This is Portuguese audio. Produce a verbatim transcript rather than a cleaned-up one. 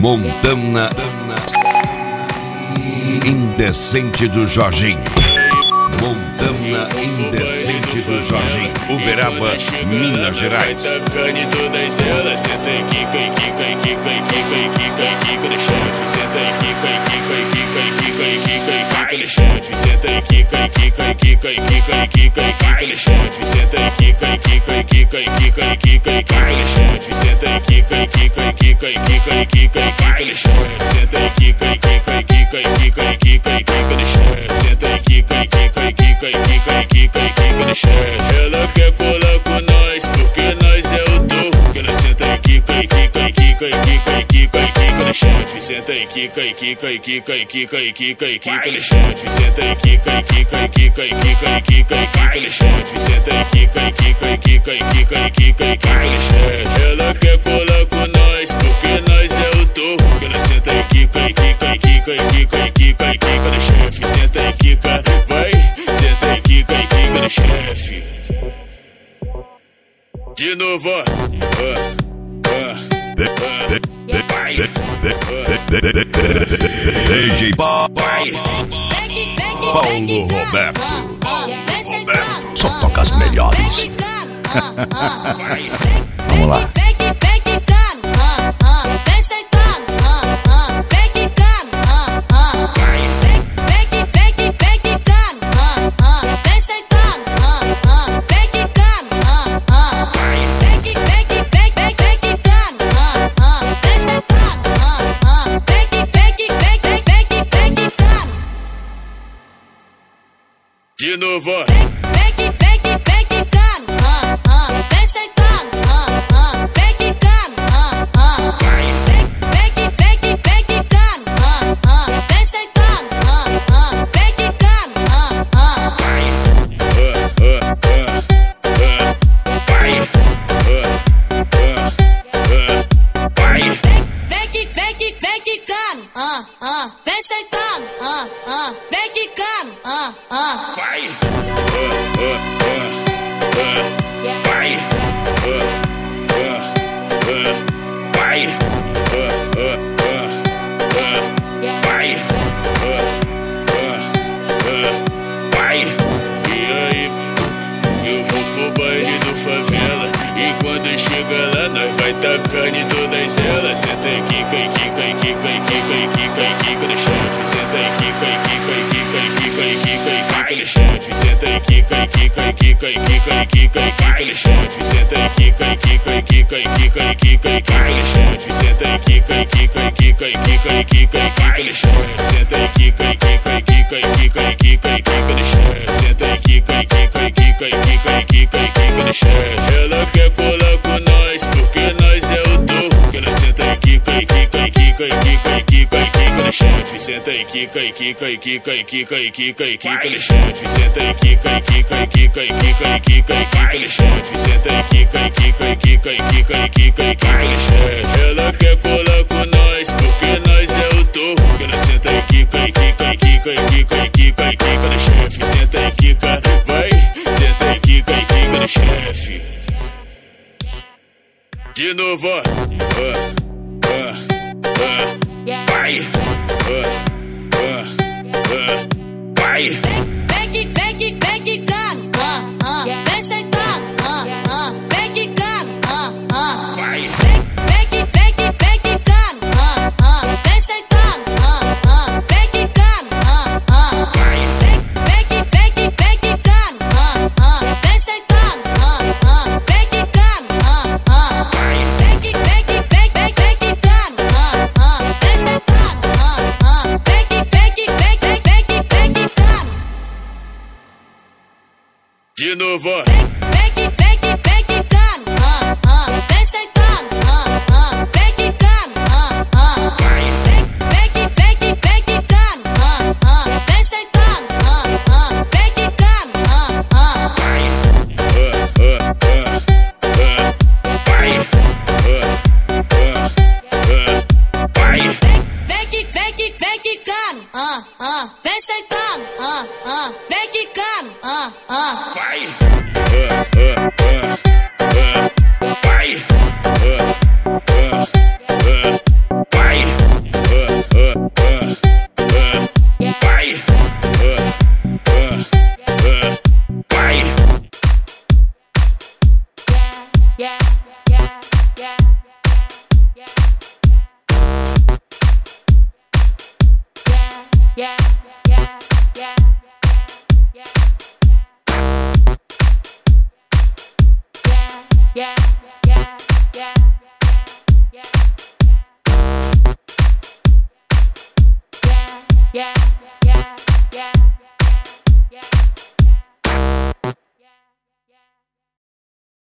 Montana Indecente do Jorginho. Montana Indecente do Jorginho. Uberaba, Minas Gerais. Cane todas elas, senta e quica e quica e quica e quica e quica e quica no chefe. Senta e quica e quica e quica e quica e quica e quica no chefe. Senta e quica e quica e quica e quica e quica e quica no chefe. Senta e quica e quica e quica e quica e quica e quica no chefe. Senta e quica e quica e quica e quica e quica e quica no chefe. Senta e quica e quica e quica e quica e quica e quica no chefe. Senta e quica e quica e quica e quica e quica e quica no chefe. Ela quer colar com nós porque nós é o touro. Ela senta e quica e quica e quica e quica e quica e quica no chefe. Senta e quica e quica e quica e quica e quica e quica no chefe. Senta e quica e quica e quica e quica e quica e quica no chefe. Senta e quica e quica e quica e quica e quica e quica no chefe. Ela quer colar com nós porque nós é o touro. Ela senta e quica e quica e quica e quica e quica e quica no chefe. Senta e quica, vai, senta e quica e quica no chefe. De novo, ó. D J Paulo Roberto. Roberto. Só toca as melhores. Vamos lá. De novo, ó. Vai, vai, vai, vai. E aí, eu vou pro baile do favela. E quando chega lá, nós vai tacando em todas elas. Senta e quica e quica e quica e quica e quica e quica no chefe. Senta e quica e quica e quica e quica e quica e quica no chefe. Senta e quica e quica e quica e quica e quica e quica no chefe. Senta e quica e quica e quica e quica e quica e quica no chefe. Senta e quica e quica e quica e quica e quica e quica no chefe. Senta e quica e quica e quica e quica e quica e quica no chefe. Senta e quica e quica e quica e quica e quica e quica no chefe. Ela quer colar com nós porque nós é o touro. Ela senta e quica e quica e quica e quica e quica e quica no chefe. Senta e quica e quica e quica e quica e quica e quica no chefe. Senta e quica e quica e quica e quica e quica e quica no chefe. Senta e quica e quica e quica e quica e quica e quica no chefe. Ela quer colar com nós porque nós é o touro. Ela senta e quica e quica e quica e quica e quica e quica no chefe. Senta e quica, vai, senta e quica e quica no chefe. De novo, ó. Vai, vai. De novo, ó. Vem sentando, ah, ah, vem quicando, ah, ah, vai. yeah, yeah, yeah, yeah, yeah, yeah, yeah, yeah, yeah, yeah, yeah.